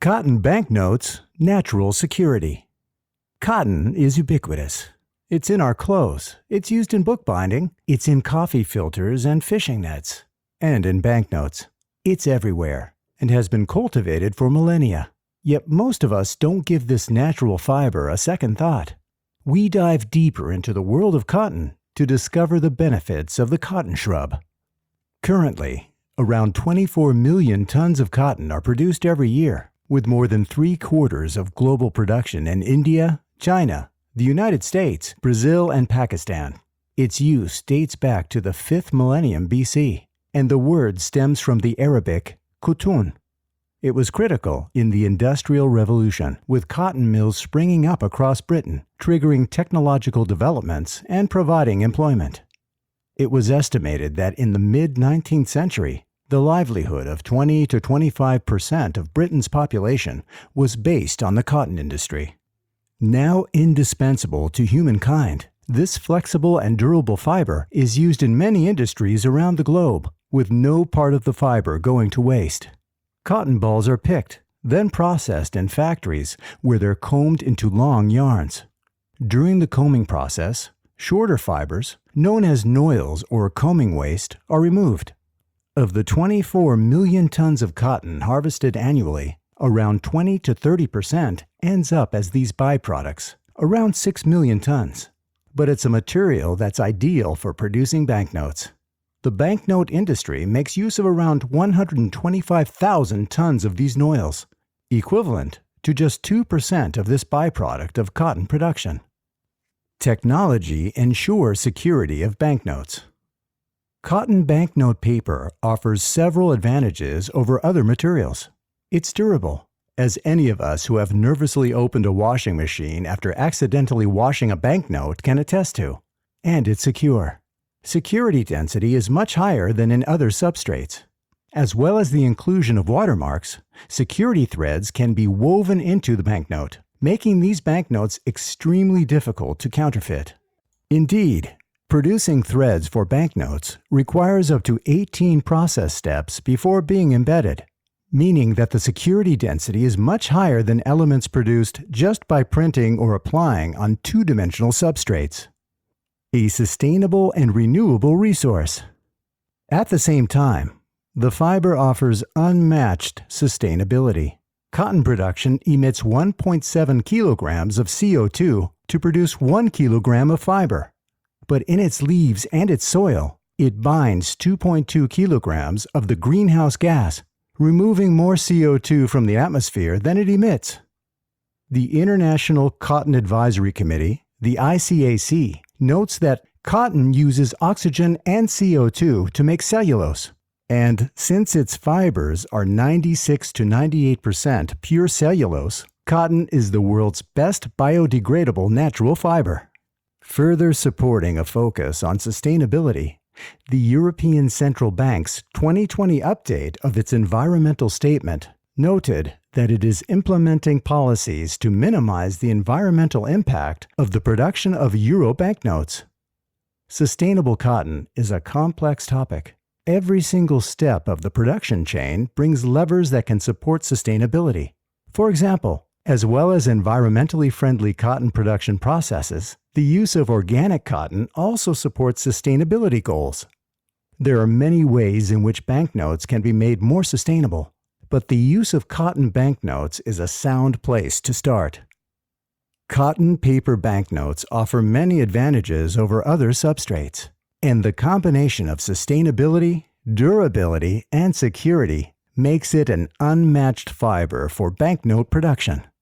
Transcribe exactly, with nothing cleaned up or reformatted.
Cotton banknotes, natural security. Cotton is ubiquitous. It's in our clothes, it's used in bookbinding, it's in coffee filters and fishing nets, and in banknotes. It's everywhere and has been cultivated for millennia. Yet most of us don't give this natural fiber a second thought. We dive deeper into the world of cotton to discover the benefits of the cotton shrub. Currently, around twenty-four million tons of cotton are produced every year, with more than three-quarters of global production in India, China, the United States, Brazil, and Pakistan. Its use dates back to the fifth millennium B C, and the word stems from the Arabic kutun. It was critical in the Industrial Revolution, with cotton mills springing up across Britain, triggering technological developments and providing employment. It was estimated that in the mid-nineteenth century, the livelihood of twenty to twenty-five percent of Britain's population was based on the cotton industry. Now indispensable to humankind, this flexible and durable fiber is used in many industries around the globe, with no part of the fiber going to waste. Cotton balls are picked, then processed in factories where they're combed into long yarns. During the combing process, shorter fibers, known as noils or combing waste, are removed. Of the twenty-four million tons of cotton harvested annually, around twenty to thirty percent ends up as these byproducts, around six million tons. But it's a material that's ideal for producing banknotes. The banknote industry makes use of around one hundred twenty-five thousand tons of these noils, equivalent to just two percent of this byproduct of cotton production. Technology ensures security of banknotes. Cotton banknote paper offers several advantages over other materials. It's durable, as any of us who have nervously opened a washing machine after accidentally washing a banknote can attest to. And it's secure. Security density is much higher than in other substrates. As well as the inclusion of watermarks, security threads can be woven into the banknote, making these banknotes extremely difficult to counterfeit. Indeed, producing threads for banknotes requires up to eighteen process steps before being embedded, meaning that the security density is much higher than elements produced just by printing or applying on two-dimensional substrates. A sustainable and renewable resource. At the same time, the fiber offers unmatched sustainability. Cotton production emits one point seven kilograms of C O two to produce one kilogram of fiber. But in its leaves and its soil, it binds two point two kilograms of the greenhouse gas, removing more C O two from the atmosphere than it emits. The International Cotton Advisory Committee, the I C A C, notes that cotton uses oxygen and C O two to make cellulose, and since its fibers are ninety-six to ninety-eight percent pure cellulose, cotton is the world's best biodegradable natural fiber. Further supporting a focus on sustainability, the European Central Bank's twenty twenty update of its environmental statement noted that it is implementing policies to minimize the environmental impact of the production of euro banknotes. Sustainable cotton is a complex topic. Every single step of the production chain brings levers that can support sustainability. For example, as well as environmentally friendly cotton production processes, the use of organic cotton also supports sustainability goals. There are many ways in which banknotes can be made more sustainable, but the use of cotton banknotes is a sound place to start. Cotton paper banknotes offer many advantages over other substrates, and the combination of sustainability, durability, and security makes it an unmatched fiber for banknote production.